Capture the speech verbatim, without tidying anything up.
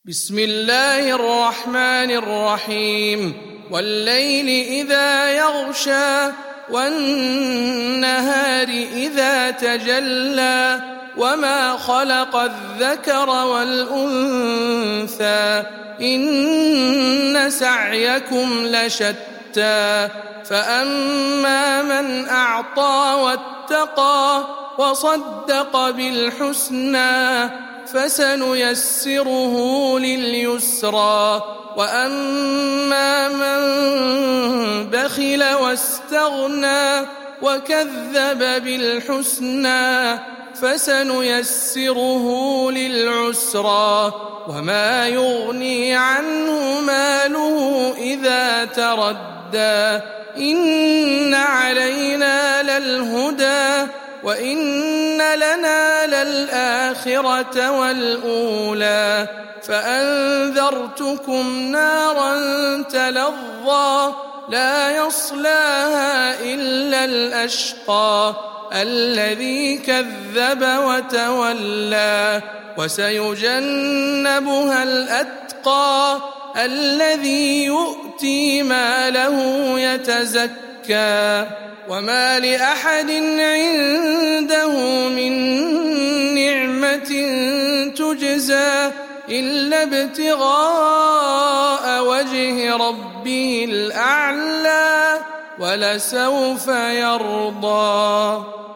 بسم الله الرحمن الرحيم والليل إذا يغشى والنهار إذا تجلى وما خلق الذكر والأنثى إن سعيكم لشتى فأما من أعطى واتقى وصدق بالحسنى فسنيسره لليسرى وأما من بخل واستغنى وكذب بالحسنى فسنيسره للعسرى وما يغني عنه ماله إذا تردى إن علينا للهدى وإن لنا للآخرة والأولى فأنذرتكم نارا تلظى لا يصلاها إلا الأشقى الذي كذب وتولى وسيجنبها الأتقى الذي يؤتي ماله يتزكى وما لأحد عنده من نعمة تجزى إلا ابتغاء وجه ربه الأعلى ولسوف يرضى.